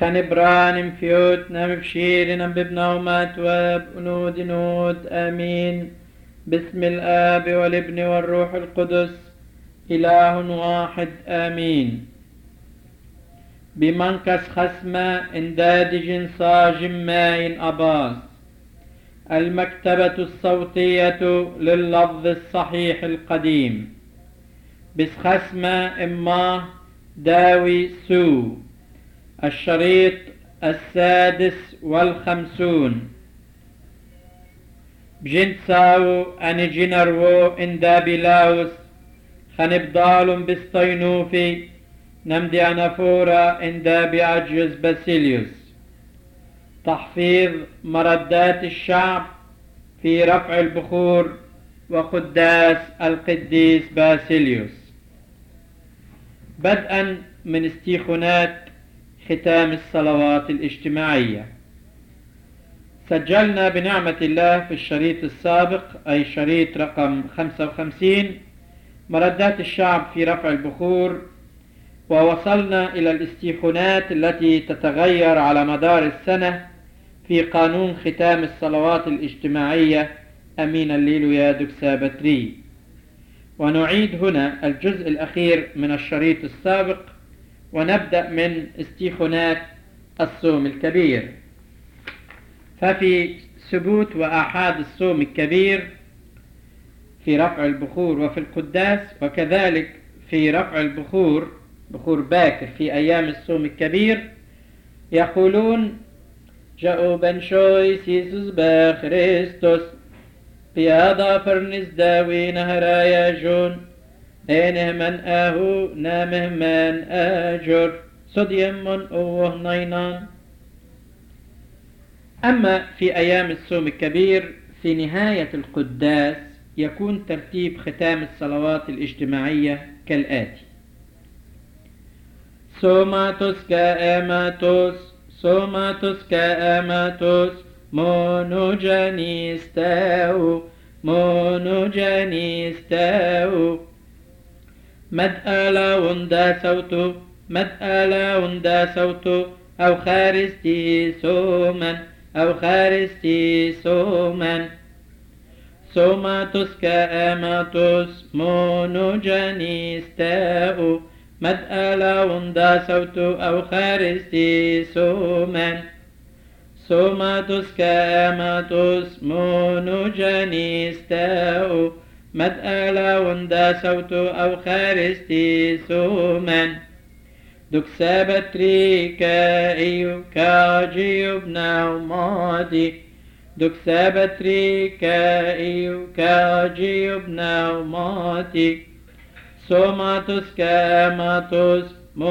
خنبران فيوت نمبشير نمببنومات واب نود نود آمين. بسم الآب والابن والروح القدس إله واحد آمين. بمنكس خسمة اندادج صاجم ماء أباس. المكتبة الصوتية لللفظ الصحيح القديم. بس خسمة إماه داوي سو. الشريط 56. بجنت ساو أني جنرو اندابلاوس خنبضالم بستينوفي نمدي أنافورا اندابي عجز باسيليوس. تحفيظ مردات الشعب في رفع البخور وقداس القديس باسيليوس. بدءا من استيخونات ختام الصلوات الاجتماعية. سجلنا بنعمة الله في الشريط السابق أي شريط رقم 55 مردات الشعب في رفع البخور، ووصلنا إلى الاستيخونات التي تتغير على مدار السنة في قانون ختام الصلوات الاجتماعية أمين الليل يا دكسابتري. ونعيد هنا الجزء الأخير من الشريط السابق ونبدأ من استيخونات الصوم الكبير. ففي ثبوت وآحاد الصوم الكبير في رفع البخور وفي القداس، وكذلك في رفع البخور بخور باكر في أيام الصوم الكبير، يقولون جاءوا بنشوي سيسوس بخريستوس قيادة فرنس داوي نهرايا جون إنه من أهو نامه من أجر صديم من أوه نينان. أما في أيام الصوم الكبير في نهاية القداس يكون ترتيب ختام الصلوات الاجتماعية كالآتي: سوماتوس كأماتوس سوماتوس كأماتوس مونوجانيستاو مونوجانيستاو مدألا وندا صوتو مدألا وندا صوتو أو خارستي سومن أو خارستي سومن سوماتوس كأماتوس مونوجانيستاو مدألا وندا صوتو أو خارستي سومن سوماتوس كأماتوس مونوجانيستاو مدألا وندا صوتو أو خارستي سومن دكسابتري كايو كاجيو بناو مادي دكسابتري كايو كاجيو بناو مادي سوماتوس كاماتوس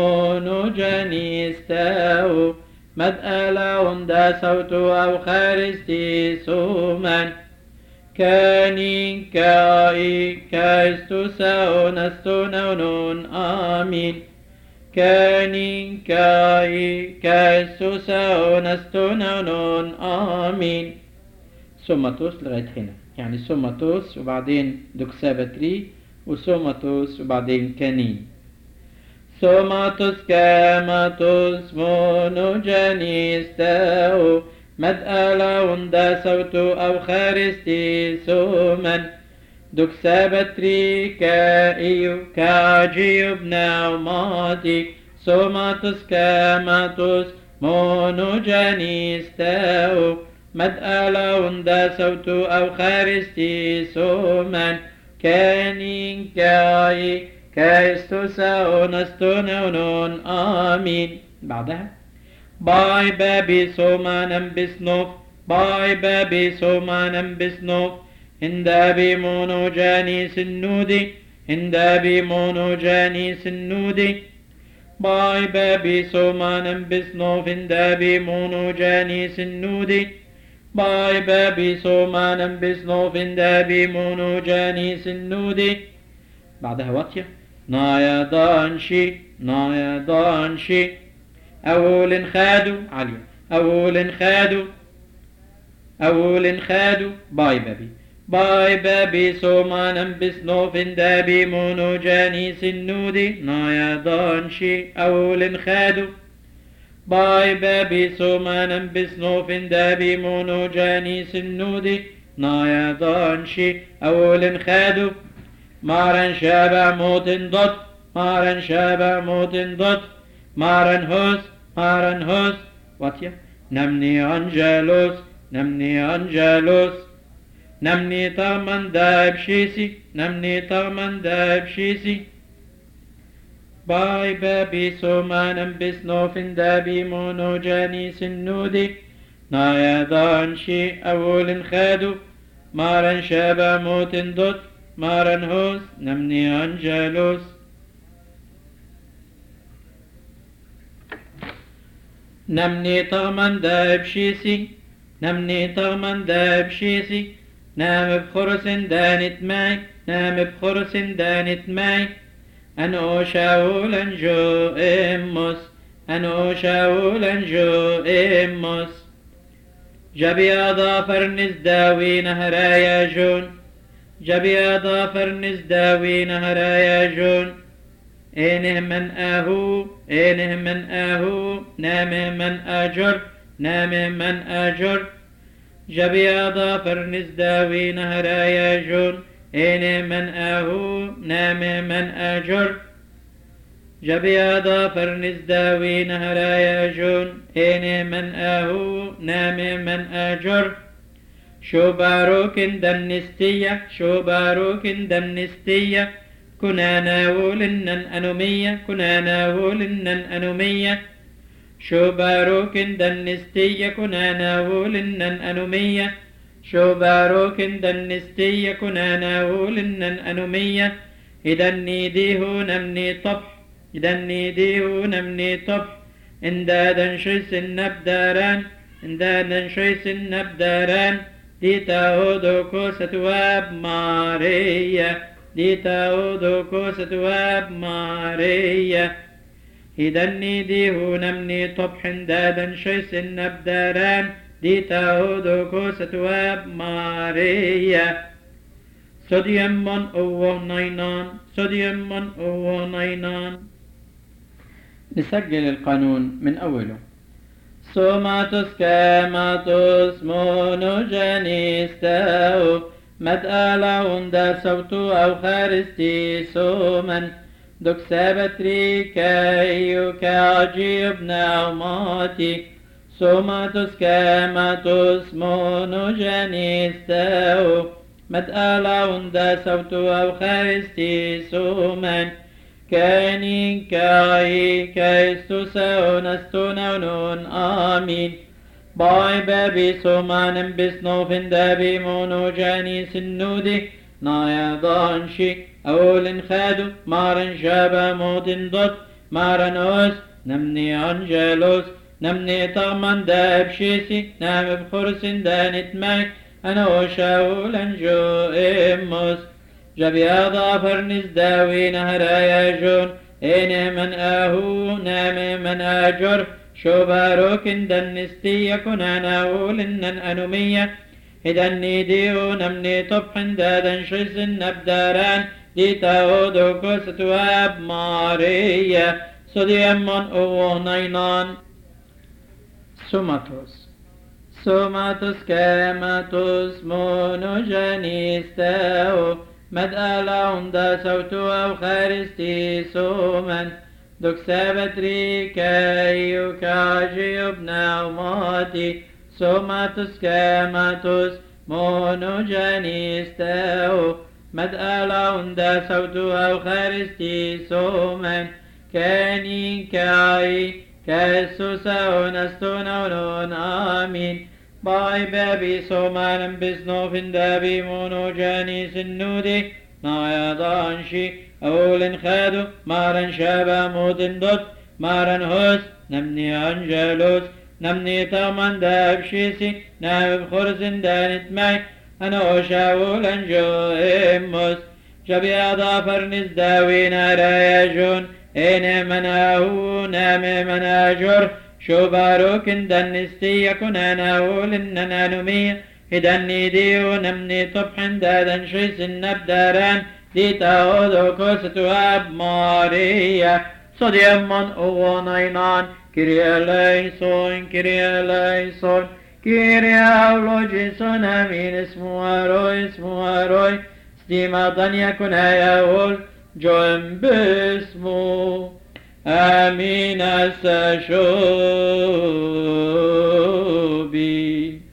مونوجانيستاو مدألا وندا صوتو أو خارستي سومن كانين كاي كايستوساو نستونون آمين كانين كاي كايستوساو نستونون آمين. سوماتوس لغاية هنا، يعني سوماتوس وبعدين دكسابتري وسوماتوس وبعدين كانين. سوماتوس كاماتوس مونوجانيستاو مدألا وندا صوتو أو خارستي سومن دكسابتري كايو كاجيو بناو ماتي سوماتوس كاماتوس مونوجانيستاو مدألا وندا صوتو أو خارستي سومن كانين كاي كايستوساو نستونون آمين. بعدها باي بابي سومانم بسنوف باي بابي سومانم بسنوف هندابي مونوجاني سنودي هندابي مونوجاني سنودي باي بابي سومانم بسنوف هندابي مونوجاني سنودي باي بابي سومانم بسنوف هندابي مونوجاني سنودي. بعدها واطية نايا دانشي نايا دانشي أول خادو عليا أول خادو أول خادو باي بابي باي بابي سومانم بسنوفن دابي مونوجاني سنودي نايا دانشي أول خادو باي بابي سومانم بسنوفن دابي مونو جاني سنودي نايا دانشي أول خادو مارن شابع موتن ضد مارن شابع موتن ضد مارن هوس واتيا نمني أنجلوس نمني أنجلوس نمني طغمن دايب شيسي نمني طغمن دايب شيسي باي بابي سومانم بسنوفن دابي مونو جاني سنودي نايا دانشي أول خادو مارن شابع موتن ضد مارن هوس نمني أنجلوس نمني طغمن دايب شيسي نمني طغمن دايب شيسي نام بخرس دانت معي نام بخرس دانت معي أنا شاولا جو إموس أنا شاولا جو إموس جبي أضافر نزداوي نهرايا جون جبي أضافر نزداوي نهرايا جون إنه من أهو نامه من أجر نامه من أجر جبي أضافر نزداوي نهرايا جون إنه من أهو نامه من أجر جبي أضافر نزداوي نهرايا جون إنه من أهو نامه من أجر شو باروك دنستية كنا ناولنا أنومية كنا ناولنا أنومية شو باروك دنستية كنا ناولنا أنومية شو باروك دنستية كنا ناولنا أنومية إذا نيديه نمني طبح إذا نيديه نمني طبح إندادا شيس النبداران إندادا شيس النبداران ديتا أودو كوسة واب ماريا ديتا أودو كوسة واب ماريا إذا نيديه نمني طبح إندادا شيس النبداران ديتا أودو كوسة واب ماريا صديم من أوه نينان صديم من أوه نينان. نسجل القانون من أوله. سوماتوس كاماتوس مونوجانيستاو مد آلاون دا صوتو أو خارستي سومن دوك سابتري كايو كاجيب نعماتي سوماتوس كاماتوس مونوجانيستاو مد آلاون دا صوتو أو خارستي سومن كانين كاي كايستوساون استونون آمين. باي بابي سومانم بسنوفن دابي مونو جاني سنودي نايا ضانشي أول خادو مارن شابا موتن ضد مارن أوس نمني أنجلوس نمني طغمن داب شيسي نام بخرس دانت معي أنا وشاولا جو إموس جبي أضافر نزداوي نهرايا جون إنه من أهو نام من أجر شو باروك دنستية كنا ناولن أنومية إذا نيديو نمني طبح دادا شيس النبداران ديتا أودو كوسة واب ماريا صديم من أوه نينان. سوماتوس كاماتوس مونوجانيستاو مد آلاون دا صوتو أو خارستي سومن دوك سابتري كايو كاجيو بنعماتي سوماتوس كاماتوس مونوجانيستاو مد آلاون دا صوتو أو خارستي سومن كانين كاي كاسوساون استونون آمين. باي بابي سومانم بسنوفن دابي مونو جاني سنودي نايا ضانشي أول خادو مارن شابا موتن ضد مارن هوس نمني أنجلوس نمني طغمن داب شيسي نام بخرس دانت معي أنا وشاولا جو إموس جبي أضافر نزداوي نارايا جون إنه من أهو نام من أجر شو باروك دنستية كنا ناولن أنومية إذا نيديو نمني طبح دادا شيس النبداران ديتا أودو كوسة واب ماريا صديم من أوه نينان كيريا ليسون كيريا ليسون كيريا أولوجيسون آمين اسمو أروي ستيما ضن يكون هياول جون باسمو آمين السشوبي.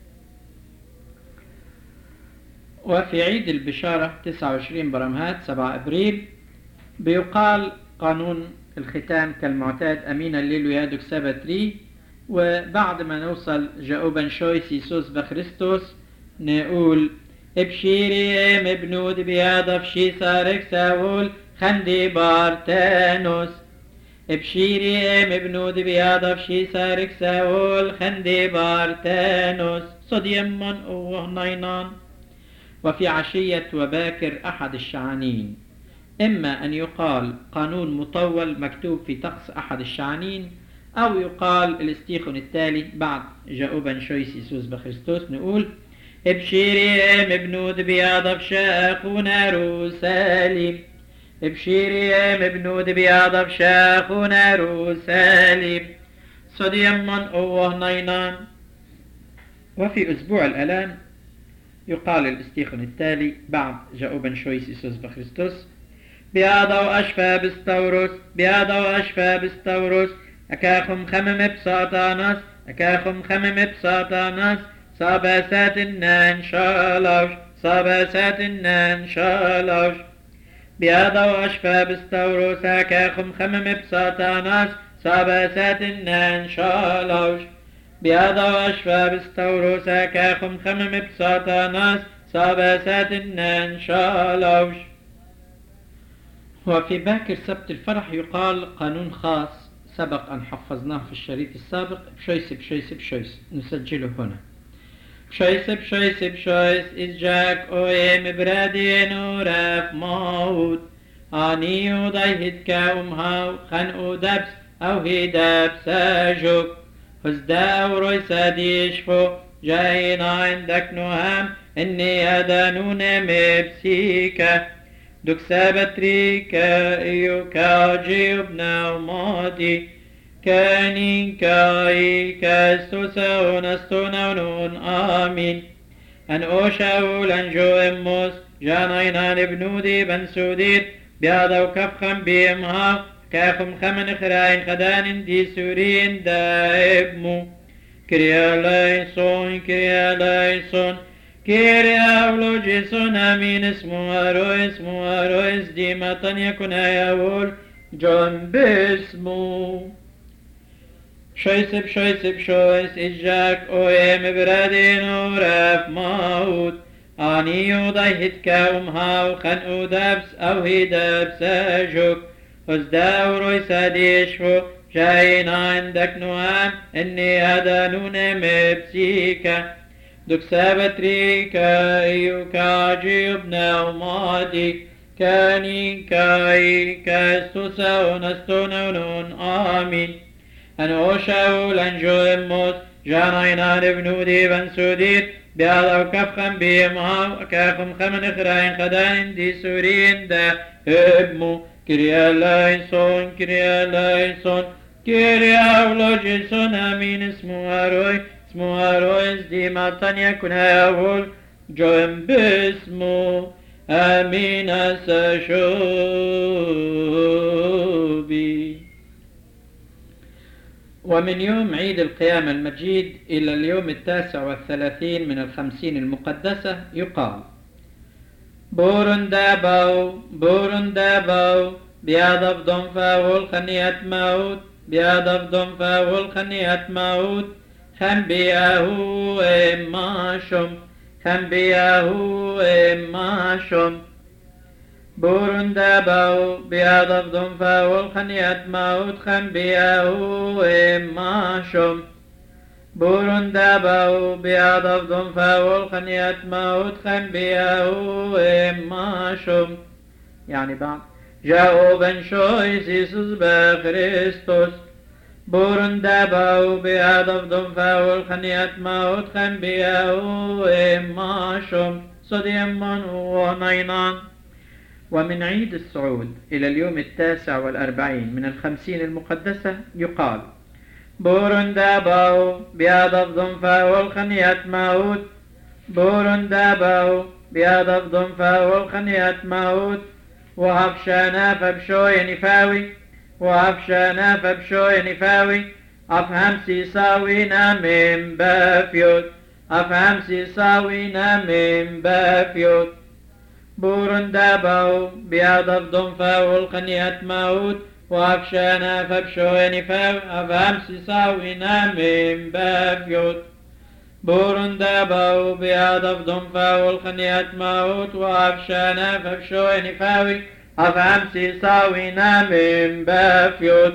وفي عيد البشارة 29 برمهات 7 أبريل بيقال قانون الختام كالمعتاد أمين الليل ويادك سبتري. وبعد ما نوصل جاوبا شوي سيسوس بخريستوس نقول ابشيري مبنود بياض فشي سارك ساول خندي بارتانوس ابشيري مبنود بياض فشي سارك ساول خندي بارتانوس صديما ونينان. وفي عشية وباكر أحد الشعانين إما أن يقال قانون مطول مكتوب في طقس أحد الشعانين أو يقال الاستيخن التالي بعد جاوبا شوي سيسوس بخريستوس نقول ابشيري مبنود بياض بشاخونا روساليم ابشيري مبنود بياض بشاخونا روساليم صديما أوه نينان. وفي أسبوع الآلام يقال الاستيخن التالي بعد جاوبا شوي سيسوس بخريستوس بياض وأشفى بستوروس بياض وأشفى بستوروس أكاخم خمم بساطاناس أكاخم خمم بساطاناس صابسات النان شالوش صابسات النان شالوش بياض وأشفى بستوروس أكاخم خمم بساطاناس صابسات النان شالوش بياض وأشفى بستوروس أكاخم خمم بساطاناس صابسات النان شالوش. وفي باكر سبت الفرح يقال قانون خاص سبق أن حفظناه في الشريط السابق بشويس نسجله هنا بشويس إزجاك أويم برادين وراف موت آنيو ضيهد كاومهاو خنقو دبس أو هي دبس أجوك هزدا وروي ساديشفو جاينا عندك نوهام إني أدانون مبسيكا دك سابتريكا إيو كاجي ابنا وماضي كانين كاي كاستوسا ونستونا ونون آمين أن أوشاول أنجو إموس جانينا لبنودي بنسودير بياضا وكفخم بيمها كاخم خمن خراين خدان دي سورين دائبمو كريا ليسون كريا ليسون كيريا أولوجيسون آمين اسمو أرويس ديما يكون يقول جون باسمو شويس إجاك أويم برادين وراف موت آنيو ضيهد كاومهاو خنقو دبس أو هي دبس أجوك هزدا وروي ساديشفو جاينا عندك نوام إني أدانون مبسيكا دك سابتريكا إيو كاجي ابنا وماضي كانين كاي كاستوسا ونستونا ونون آمين أن أوشاول أنجو إموس جانينا لبنودي بنسودير بياضا وكفخم بيمها وكاخم خمن خراين خدان دي سورين دا إبمو كريا ليسون كريا أولوجيسون آمين اسمو أرويس ديما يكون يقول جون باسمو آمين سشوبي. ومن يوم عيد القيامة المجيد إلى اليوم 39 من 50 المقدسة يقال بورن داباو بياضف ضنفا والخنية موت بياضف ضنفا والخنية موت خم بياهو إماشم بورن داباو بياضف ضنفا والخنية موت خم بياهو إماشم بورن داباو بياضف ضنفا والخنية موت خم بياهو إماشم. يعني بعد جاءوا بنشوي سيسوس بخريستوس بورن داباو بياضف ضنفا والخنية موت خم بياهو إماشم صديما ونينان. ومن عيد الصعود إلى اليوم 49 من 50 المقدسة يقال بورنداباو بياضف ضنفا والخنيات ماوت بورنداباو بياضف ضنفا والخنيات ماوت وهفشانا فبشوي نفاوي وهفشانا فبشوي نفاوي أفهم سيساوينا من بافيوت أفهم سيساوينا من بافيوت بورنداباو بياضف ضنفا والخنيات ماوت وأفشانا فبشوي نفاوي أفهم سيساوينا من بافيوت بورنداباو بياضف ضنفا والخنيات ماوت وأفشانا فبشوي نفاوي أفهم سيساوينا من بافيوت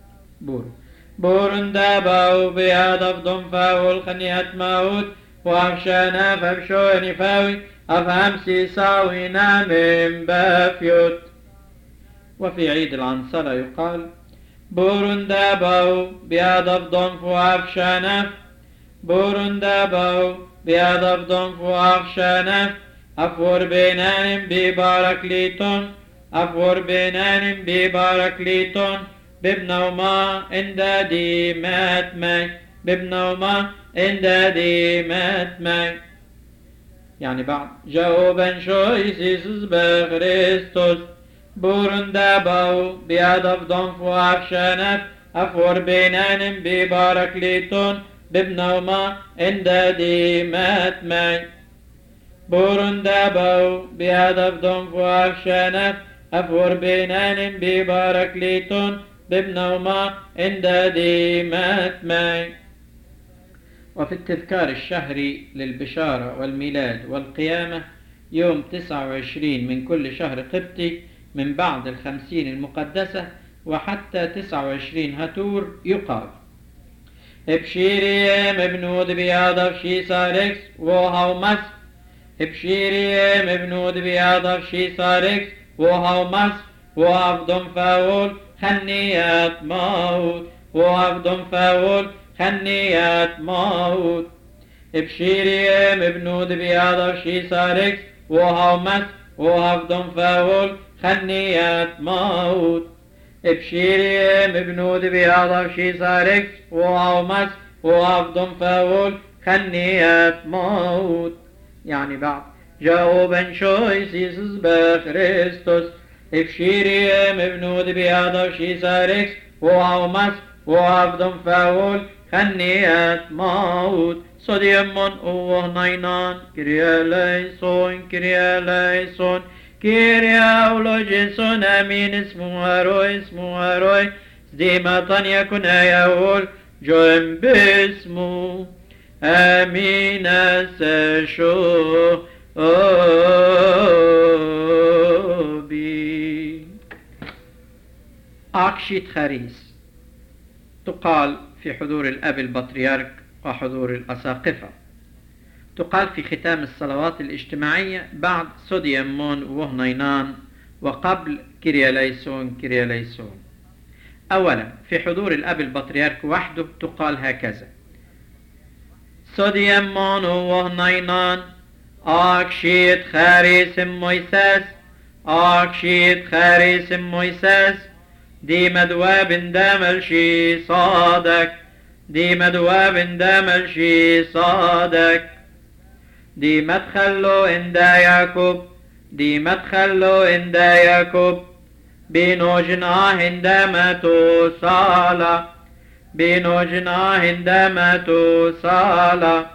بورنداباو بياضف ضنفا والخنيات ماوت وأفشانا فبشوي نفاوي أفهم سيساوينا من بافيوت. وفي عيد العنصرة يقال بورنداباو بياضف ضنف وأفشانا بورنداباو بياضف ضنف وأفشانا أفور بينان بباركليتون أفور بينان بباركليتون ببنوما اندادي مات ماي ببنوما اندادي مات ماي. يعني بعد جاوبا شويسيس بخريستوس بورنداباو بياضف ضنف وأفشانف أفور بينان بباركليتون ببنوما اندادي مات ماي بورنداباو بياضف ضنف وأفشانف أفور بينان بباركليتون ببنوما اندادي مات ماي. وفي التذكار الشهري للبشارة والميلاد والقيامة يوم 29 من كل شهر قبطي من بعد 50 المقدسة وحتى 29 هتور يقال ابشيريم ابنود بياضف شي ساركس وهو مس ابشيريم ابنود بياضف شي ساركس وهو مس وهفضم فاول خنيات موت وهفضم فاول خنيات موت ابشيريم ابنود بياضف شي ساركس وهو مس وهفضم فاول خنيات موت ابشيريم ابنود بياضف شي ساركس وهو مس وهفضم فاول خنيات موت. يعني بعد جاوبا شوي سيسس بخريستوس ابشيريم ابنود بياضف شي ساركس وهو مس وهفضم فاول خنيات موت. صديمون اوه ناينان كريا ليسون كريا ليسون كيريا أولوجيسون أمين اسمه هروي ديما يكون يقول جوم باسمه أمين سشو بي. أكشيت خريس تقال في حضور الأب البطريرك وحضور الأساقفة، تقال في ختام الصلوات الاجتماعية بعد صديمون وهنينان وقبل كيريا ليسون كيريا ليسون. أولا في حضور الأب البطريرك وحده تقال هكذا صديمون وهنينان أكشيت خاريس مويساس أكشيت خاريس مويساس دي مدواب دامل شي صادك دي مدواب دامل شي صادك دي مدخلو اندا يعقوب دي مدخلو اندا يعقوب بينو جناه عندما توصالا بينو جناه عندما توصالا.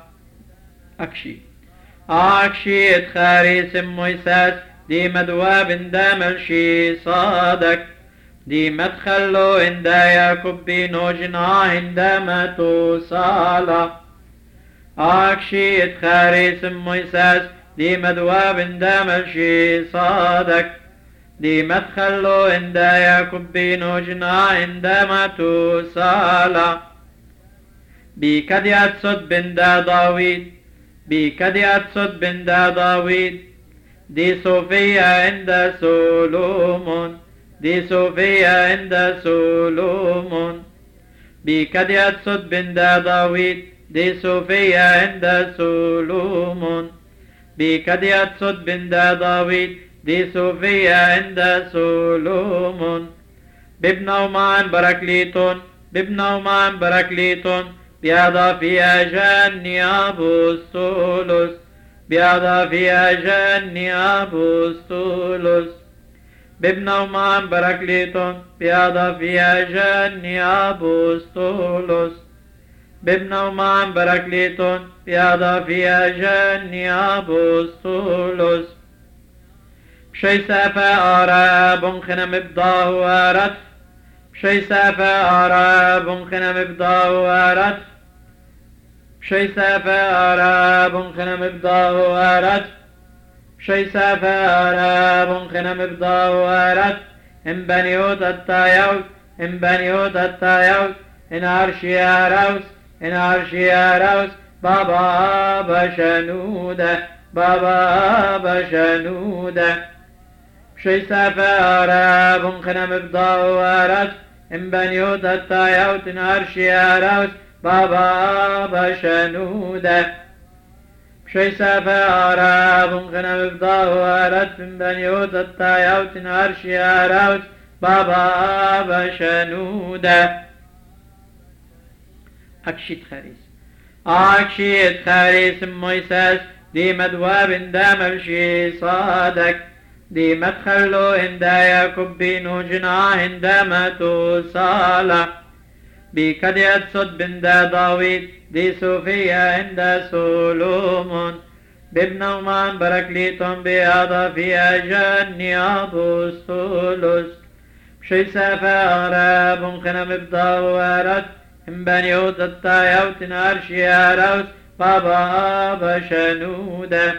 أكشي اتخاريس مويساس دي مدواب دامل شي صادك دي مدخلو اندا يعقوب بينو جناه عندما توصالا. أكشي اتخاريس مويساس دي مدواب دامل شي صادك دي مدخلو اندا يعقوب بينو جناه عندما توصالا. بكديات صد بن دا داويد بكديات صد بن دا داويد دي صوفيا عند سولومون دي صوفيا عند سولومون بكديات صد بن دا داويد دي صوفيا عند سولومون بكديات صد بن دا داويد دي صوفيا عند سولومون بابنه معا براكليتون ببنومان براكليتون بياضا فيها جاني أبوستولوس بياضا فيها جاني أبوستولوس ببنومان براكليتون بياضا فيها جاني أبوستولوس ببنومان براكليتون بياضا فيها جاني أبوستولوس بشي سافا أراب خنم بضاه وارد بشي سافا أراب خنم بضاه وارد بشي سافا أراب خنم بضاه وارد بشي سافا أراب خنم بضاه وارد إن بنيوت التايوت إن بنيوت التايوت إن عرشي أراوس إن عرشي أراوس بابا بشنودة بابا بشنودة بشي سافا أراب خنم بضاه وارد إن بنيوت التايوت إن عرشي أراوس بابا بشنودة بشي سافا أراب خنم بضاه وارد إن بنيوت التايوت إن عرشي أراوس بابا بشنودة أكشيت خريس أكشيت خريس مويساس دي مدواب داملشي صادك دي مدخلو هندايا كبينو جنا هندما توصالا بكديت صد بندا داويد دي صوفيا هندا سولومون ببنومان براكليتون بياضا فيها جاني أبوستولوس بشي سافا أراب خنم بضاه وارد إن بنيوت التايوت نارشي أراوس بابا بشنودة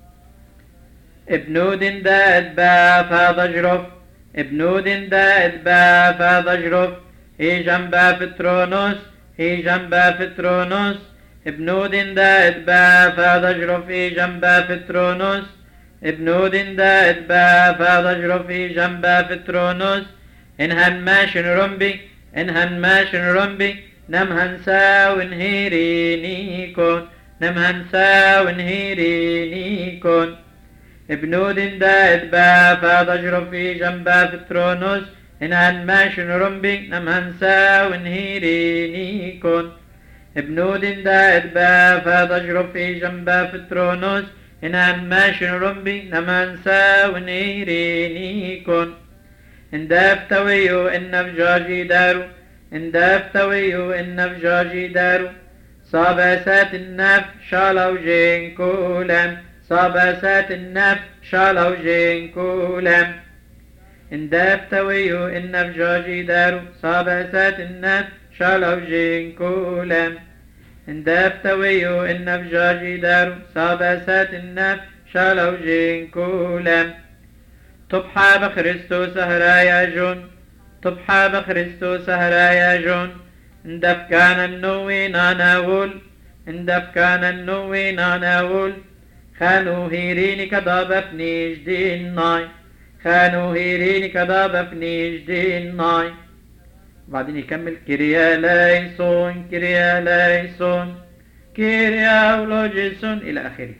ابنود داد با فاضجرف ابنود داد با فاضجرف هي جنبا فترونوس هي جنبا فترونوس ابنود داد با فاضجرف هي جنبا فترونوس ابنود داد با فاضجرف هي جنبا فترونوس إن هنماشن رمبي إن هنماشن رمبي نم هنسا ونهيرينيكون نم هنسا ونهيرينيكون ابنود داد با فاضجرف في جنبا فترونوس إن هنماشن رمبي نم هنسا ونهيرينيكون ابنود داد با فاضجرف في جنبا فترونوس إن هنماشن رمبي نم هنسا ونهيرينيكون إن دافتويو إن بجاجي دارو إن دافتويو إن بجاجي دارو صابسات النف شالو جين كولم صابسات النف شالو جين كولم إن دافتويو إن بجاجي دارو صابسات النف شالو جين كولم إن دافتويو إن بجاجي دارو صابسات النف شالو جين كولم طبحا بخريستوس هرايا جون طبحا بخريستوس هرايا جون اندف كان النوي ناناول اندف كان النوي ناناول خانو هيريني كضابفني جدين ناي خانو هيريني كضابفني جدين ناي بعدين يكمل كريا ليسون كريا ليسون كريا ولوجيسون إلى آخره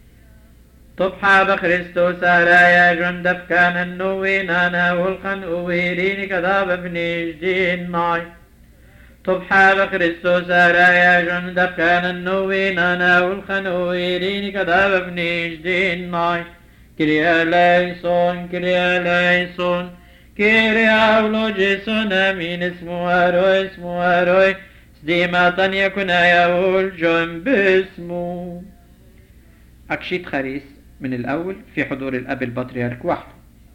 طبحا بخريستوس هرايا جندف كان النوي نانا والخن ويريني كذاب ابني جدين ناي طبحا بخريستوس هرايا جندف كان النوي نانا والخن ويريني كذاب ابني جدين ناي كريا ليسون كريا ليسون كريا ولوجيسون امين اسمه هاروي سديما يكون يقول جنب اسمه أكشيت خريس من الأول في حضور الأب البطريرك وحده.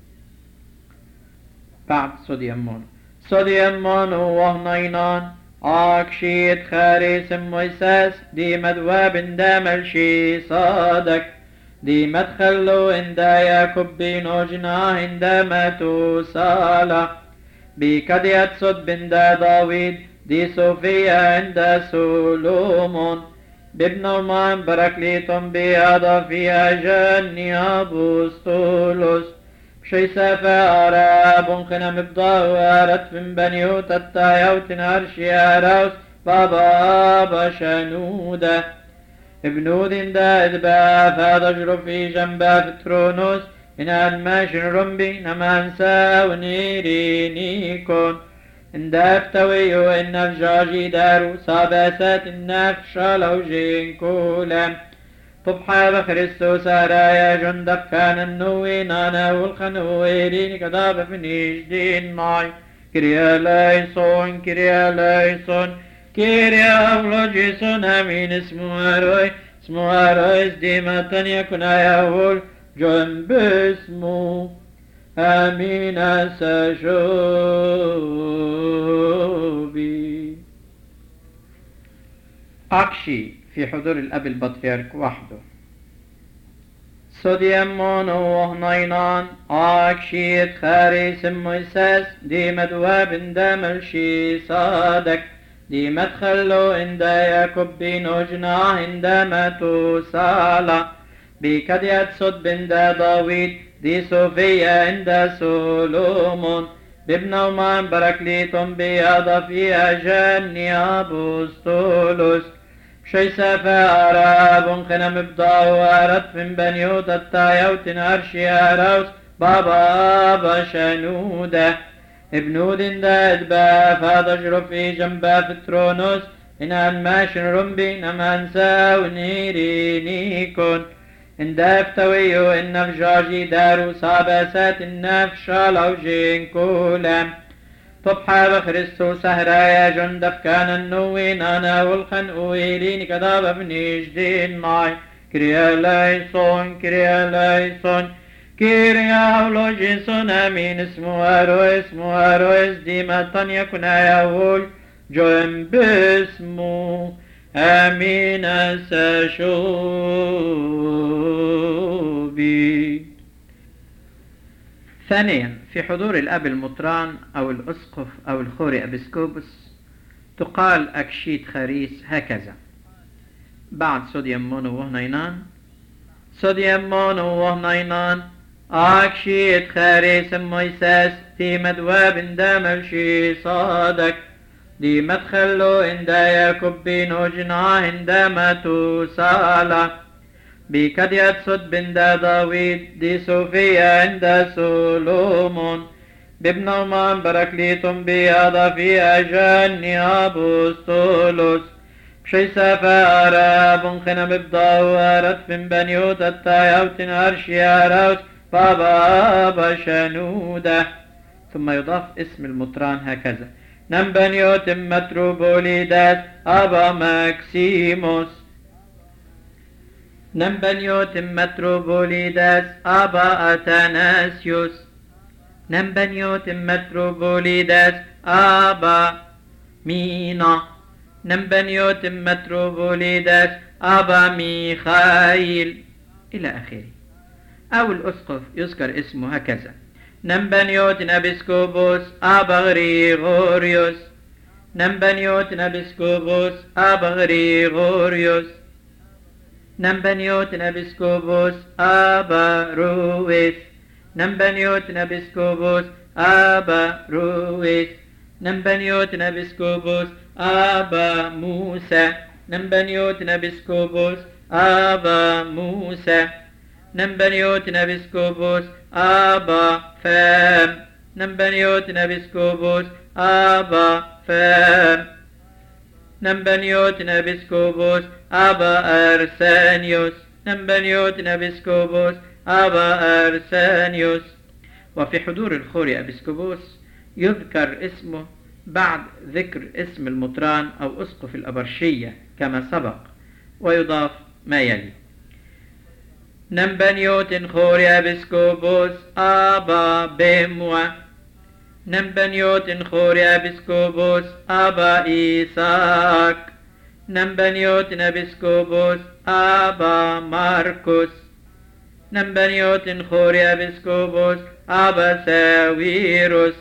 بعد صديمون وهنينان أكشيت خريس مويساس دي مدواب داملشي صادك دي مدخلو اندايا كبينو جناه عندما توصالا بكديت صد بندا داويد دي صوفيا عند سولومون ببنومان براكليتون بياضا فيها جاني أبوستولوس بشي سافا أراب خنم بضاوارت من بنيوت التايوت نارشي أراوس بابا بشنودة ابنود دا إذبا فاضجر في جنبا فترونوس إن الماشن رمبي نمانسا ونيرينيكون اندفتوي وإن فجاجي دارو صابسات النف شالو جين كولم طبحا بخريستوس رايا جندب كان النوين أنا والخنويرين كذاب فنيش دين معي كريا لايسون كريا لايسون كريا أولوجيسون أمين اسمه أروي اسمه أروي ديما يكون يقول جنب اسمه أمين سشوبي. أكشي في حضور الأب البطريرك وحده. صديمون وهنينان أكشي خاريس موسس دي مدواب دملشي صادك دي مدخلو عند يعقوب بن جناح عندما توصالا بكد يتصد بن داوود دي صوفيا عند سولومون بابن ومان بركليتم بياض في أجاني أبوستولوس شي سفا أراب خنم بضاو أرد من بنيوت التايوت أرشي أروس بابا شنودة ابنود داد بافا تجرب في جنبا فترونوس إن الماشن رمبي نمان ساو نيرينيكون إن دافتويو إن فجاجي دارو صابسات النف شالو جين كولم طبحا بخريستوس هرايا جندب كان النوين أنا والخنويرين كذاب بنيش دين معي كريا لايسون كريا لايسون كيريا أولوجيسون أمين اسمه أرويس ديما يكون يقول جنب اسمه أمين سشوبي. ثانيا في حضور الأب المطران أو الأسقف أو الخوري أبسكوبس تقال أكشيت خريس هكذا بعد صديم مونو وهنينان صديم مونو وهنينان أكشيت خريس مويساس دي مدواب دملشي صادك دي مدخلو عند يعقوب بن جناح عندما توصالا بكد يتصد بن داوود دي صوفيا عند سولومون بابن ومان بركليتم بياض في أجاني أبوستولوس بشي سفا أراب خنم بضاو أرد من بنيوت التايوت أرشي أروس بابا شنودة. ثم يضاف اسم المطران هكذا نم بنيوت متروبوليداس أبا ماكسيموس نم بنيوت متروبوليداس أبا أتاناسيوس نم بنيوت متروبوليداس أبا مينا نم بنيوت متروبوليداس أبا ميخائيل إلى آخره. أو الأسقف يذكر اسمه هكذا نم بنيوت أبسكوبوس أبا غريغوريوس نم بنيوت أبسكوبوس أبا غريغوريوس نم بنيوت أبسكوبوس أبا رويس نم بنيوت أبسكوبوس أبا رويس نم بنيوت أبسكوبوس أبا موسى نم بنيوت أبسكوبوس أبا موسى نم بنيوت أبسكوبوس أبا فام نم بنيوت أبسكوبوس أبا فام نم بنيوت أبسكوبوس أبا أرسانيوس نم بنيوت أبسكوبوس أبا أرسانيوس. وفي حضور الخوري أبسكوبوس يذكر اسمه بعد ذكر اسم المطران أو أسقف الأبرشية كما سبق ويضاف ما يلي نم بنيوت خوري أبسكوبوس أبا بيموا نم بنيوت خوري أبسكوبوس أبا إيساك نم بنيوت أبسكوبوس أبا ماركوس نم بنيوت خوري أبسكوبوس أبا ساويروس.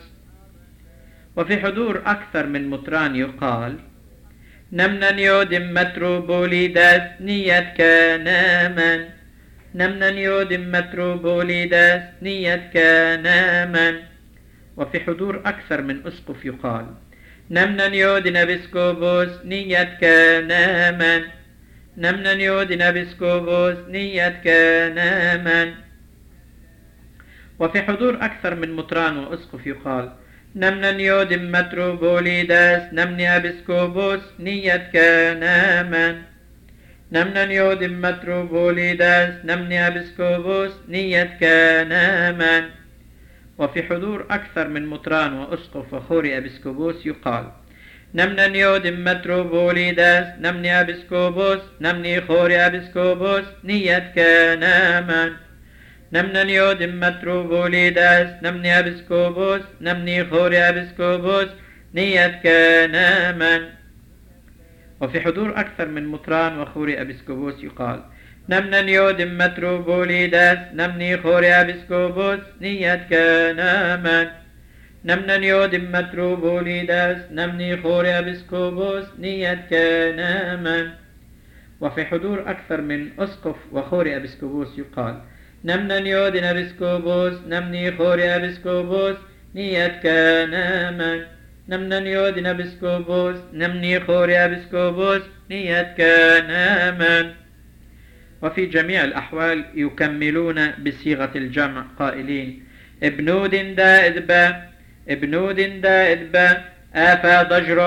وفي حضور أكثر من مطران يقال نمن يودم متروبوليداس نية كاناما نمن يودم متروبوليداس نية كاناما. وفي حضور أكثر من أسقف يقال نمن يودن أبسكوبوس نية كاناما نمن يودن أبسكوبوس نية كاناما. وفي حضور أكثر من مطران وأسقف يقال نمنا يودم متروبوليداس نمني أبسكوبوس نية كاناما نمنا يودم متروبوليداس نمني أبسكوبوس نية كاناما. وفي حضور أكثر من مطران وأسقف وخوري أبسكوبوس يقال: نمنا يودم متروبوليداس نمني أبسكوبوس نمني خوري أبسكوبوس نية كاناما نمنا يودم متروبوليداس نمني أبسكوبوس نمني خوري أبسكوبوس نية كاناما. وفي حضور أكثر من مطران وخوري أبسكوبوس يقال: نمنا يودم متروبوليداس نمني خوري أبسكوبوس نية كاناما نمنا يودم متروبوليداس نمني خوري أبسكوبوس نية كاناما. وفي حضور أكثر من أسقف وخوري أبسكوبوس يقال: نمنا يودن أبسكوبوس نمني خوري أبسكوبوس نية كاناما نمنا يودن أبسكوبوس نمني خوري أبسكوبوس نية كاناما. وفي جميع الأحوال يكملون بصيغة الجمع قائلين: ابنود دائد با ابنود دائد با آفا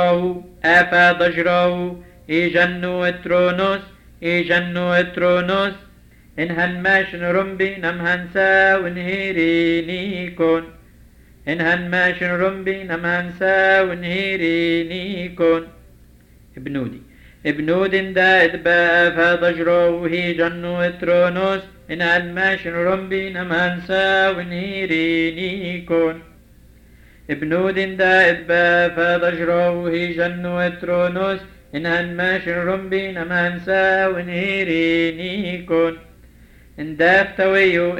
ضجراه إيجنو اترونوس إنهن ماشن رمبي نمهنسا ونهيرينيكون إنهن ماشن رمبي نمهنسا ونهيرينيكون. ابنود دائد با آفا ضجراه إيجنو اترونوس إنهن ماشن رمبي نمهنسا ونهيرينيكون. ابنود دائد با آفا ضجراه إيجنو اترونوس إنهن ماشن رمبي نمهنسا ونهيرينيكون. اندافتويو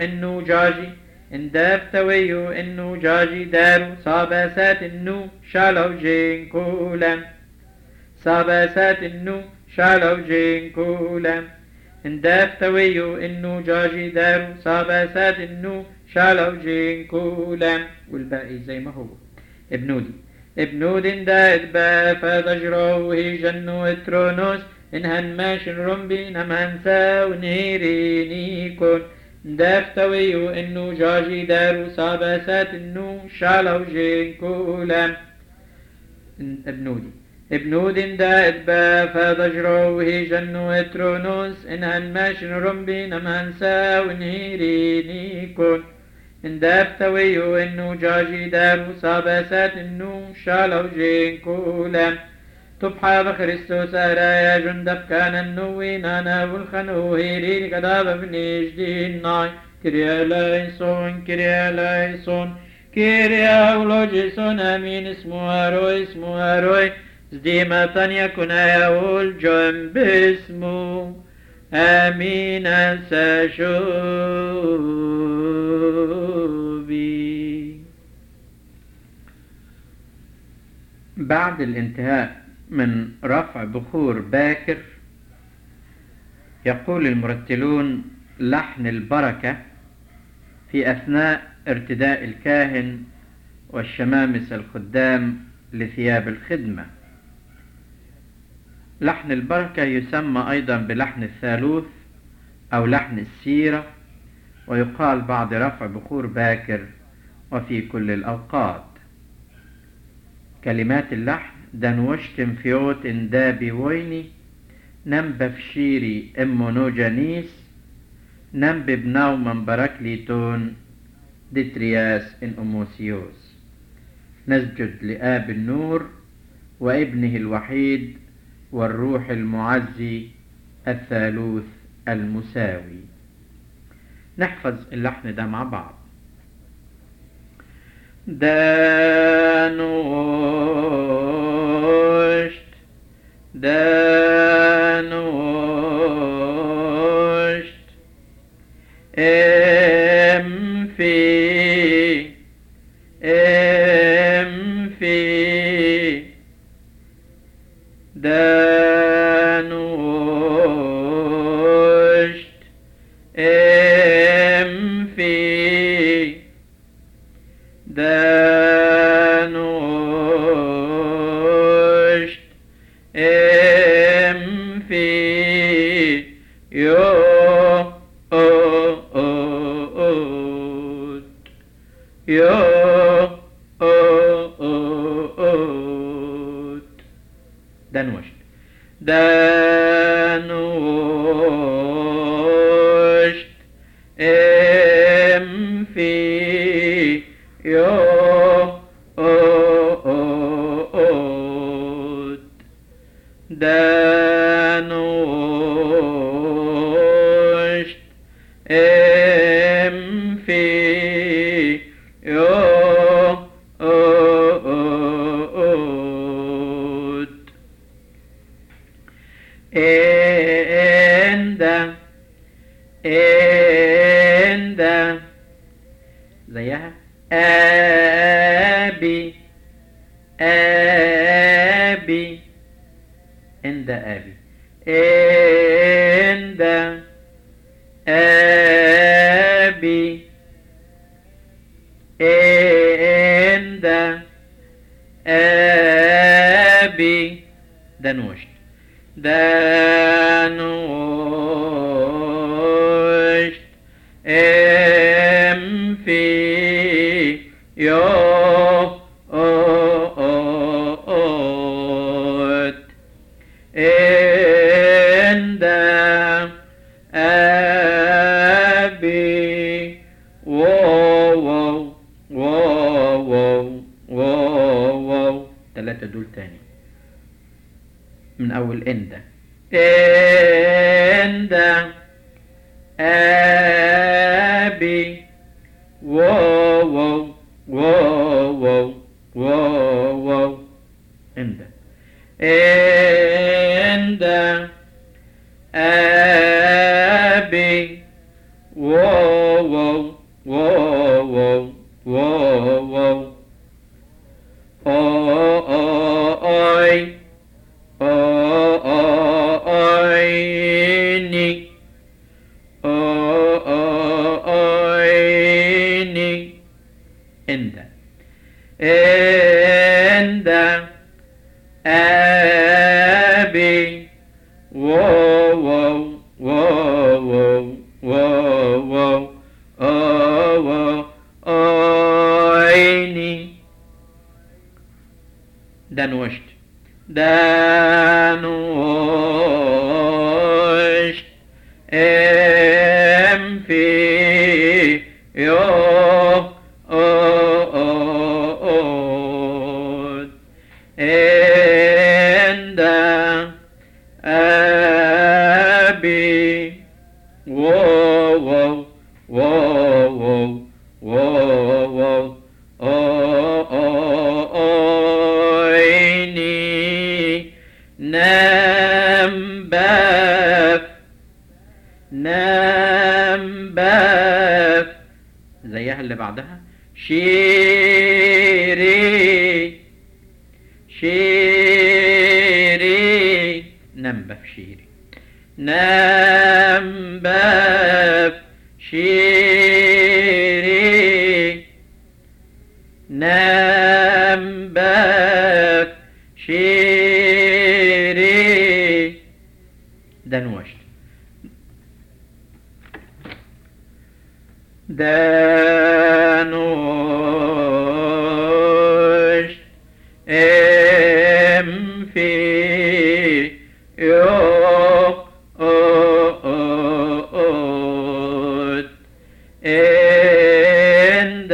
إنو جاجي دارو صاباسات إنو شالو جينكولا اندافتويو إنو جاجي دارو صاباسات إنو شالو جينكولا. والباقي زي ما هو. ابنود دائد با فضجراه هيجنو اترونوس إنهن ماشن رمبي نمهنسا ونهيرينيكون دافتويو إنو جاجي دارو صاباسات إنو شالو جينكولا. ابنود دائد با فضجراه هيجنو اترونوس إنهن ماشن رمبي نمهنسا ونهيرينيكون اندافتويو إنو جاجي دارو صاباسات إنو شالو جينكولا. تبحى بخريستوس أرايا جندب كان النوي نانا والخنو هيري كداب بنجدين ناي كريا لايسون كريا ولوجيسون أمين اسمه هاروي زديما تانيا كنا يقول جنب اسمه أمين ساشوبي. بعد الانتهاء من رفع بخور باكر يقول المرتلون لحن البركة في أثناء ارتداء الكاهن والشمامسة الخدام لثياب الخدمة. لحن البركة يسمى أيضا بلحن الثالوث أو لحن السيرة، ويقال بعد رفع بخور باكر وفي كل الأوقات. كلمات اللحن: دنوشتم فيوت دابي ويني نم بفشيري امونوجانيس نم ببناو من بركليتون ديترياس ان اموسيوس. نسجد لآب النور وابنه الوحيد والروح المعزي الثالوث المساوي. نحفظ اللحن ده مع بعض. دانوشت دنوشت دنوشت ام في يوت عند أبي واو واو واو واو 3 دول تاني من أول عند أبي واو واو واو واو عند أبي واو واو واو أي أيني أيني عند أبي واو واو واو عيني دنوشت ام في يوت عند أبي واو واو واو عيني نمبف زيها اللي بعدها شيري نمبف شيري نمبف شيري نمبف شيري دنوشت دنوشت ام في يوت عند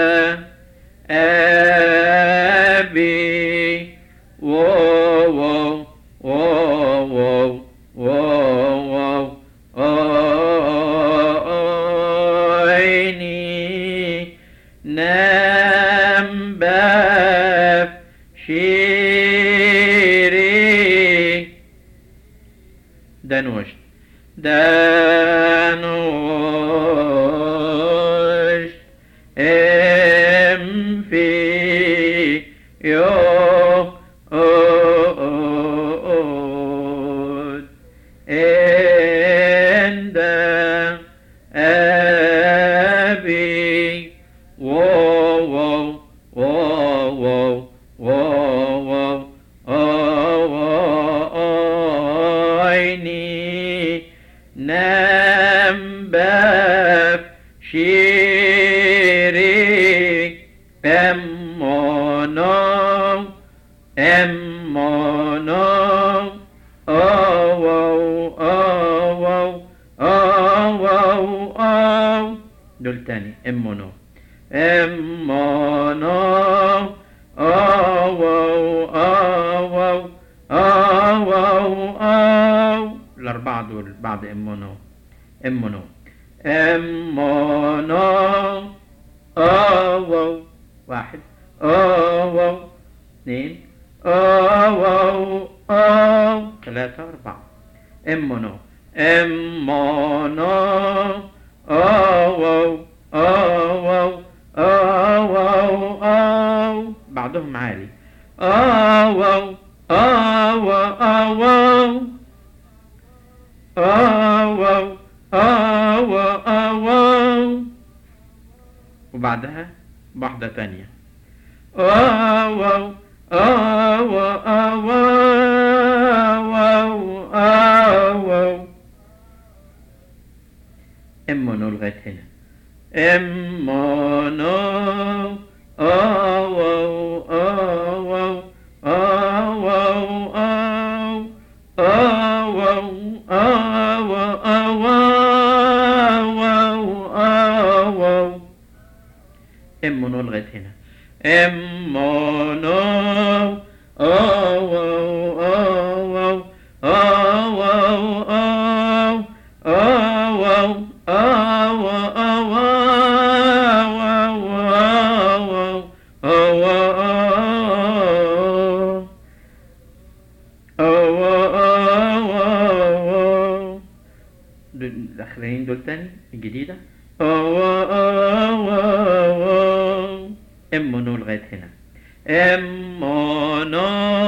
أبي واو واو واو عيني نمبف شيري دنوشت ام في يوت عند أبي واو واو واو عيني نمبف شيري امونو دول تاني امونو الأربعة دول بعد امونو واحد 2 3 4 امونو بعضهم عالي وبعدها واحدة تانية امونو لغاية هنا. امونو او او او او او امونو لغاية هنا. امونو او الاخرين دول تاني الجديدة. امونو لغاية هنا. امونو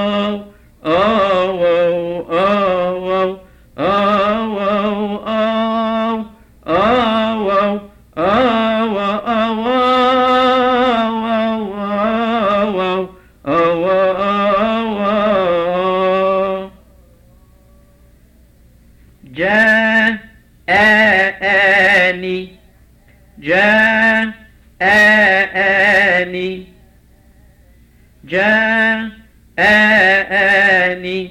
جاءني جاءني جاءني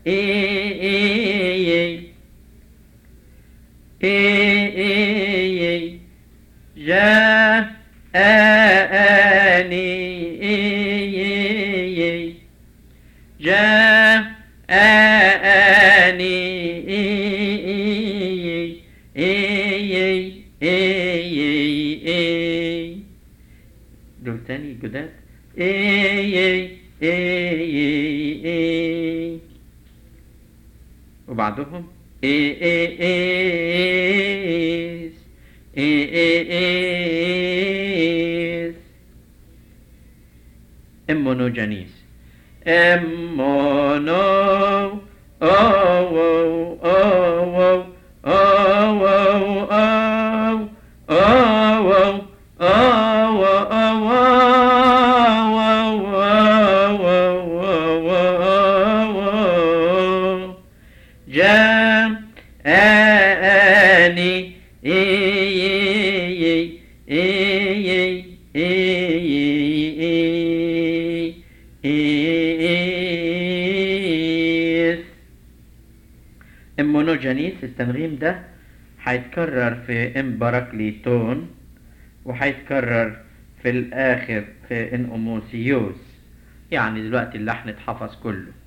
دول تاني جداد. وبعدهم امونوجانيس. امونو امونوجانيس. التنغيم ده هيتكرر في امبراكليتون وهيتكرر في الاخر في انوموسيوس. يعني دلوقتي اللحن اتحفظ كله.